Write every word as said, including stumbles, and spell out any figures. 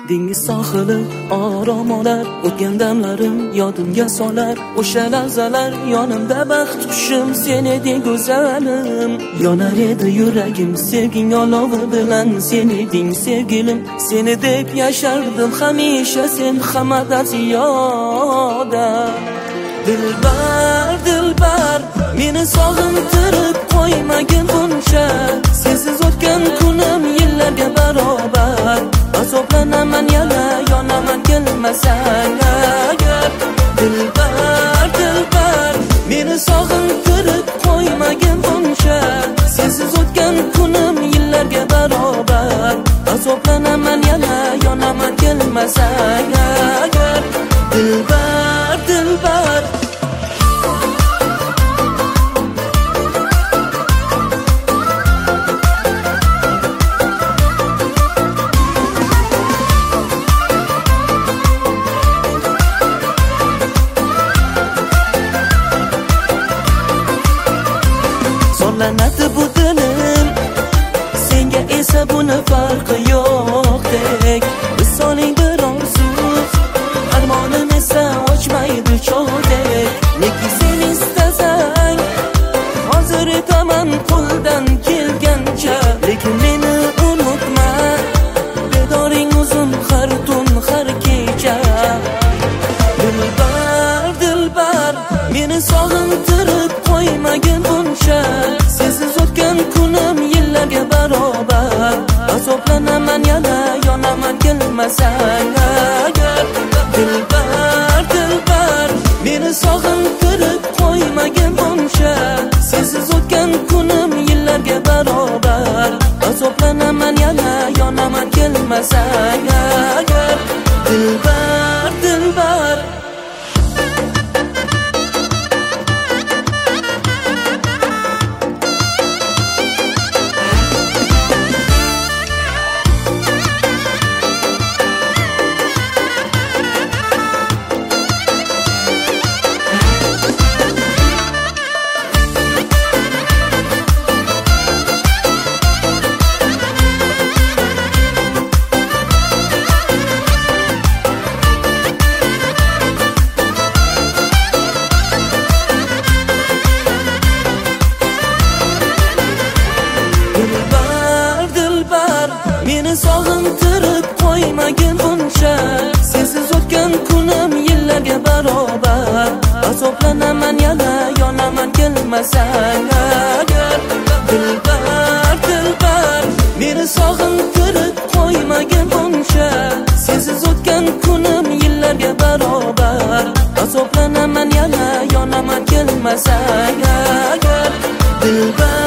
dengiz sohili orom olar, o'tgan damlarim yodimga solar. O'sha lahzalar yonimda baxt qushim, sen eding go'zalim. Yonar edi yuragim sevging olovi bilan, sen eding sevgilim. Seni deb yashardim hamisha, sen hammadan ziyoda. Dilbar, dilbar, meni sog'intirib qo'ymagin buncha. Sensiz o'tgan kunim yillarga barobar. Azoblanaman yana, yonaman kelmasang agar. Dilbar, dilbar, meni sog'intirib qo'ymagin buncha. Sensiz o'tgan kunim yillarga barobar. Azoblanaman yana, yonaman kelmasang agar. Dilbar, dilbar, zorlanadi bu dilim, senga esa buni farqi yo'qdek. Visoling bir orzu, armonim esa ochmaydi cho'ldek. Lekin sen istasang, hozir etaman qo'ldan kelgancha. Lekin meni unutma, bedoring uzun har tun har kecha. Dilbar, dilbar, meni sog'intirib qo'ymagin buncha. Sensiz o'tgan kunim yillarga barobar. Azoblanaman yana, yonaman kelmasang agar. Dilbar, dilbar, meni sog'intirib qo'ymagin buncha. Sensiz o'tgan kunim yillarga barobar. Azoblanaman yana, yonaman kelmasang agar. Dilbar, dilbar, meni sog'intirib qo'ymagin buncha. Sensiz o'tgan kunim yillarga barobar. Azoblanaman yana, yonaman kelmasang agar. Dilbar, dilbar, meni sog'intirib qo'ymagin buncha. Sensiz o'tgan kunim yillarga barobar. Azoblanaman yana, yonaman kelmasang agar. Dilbar,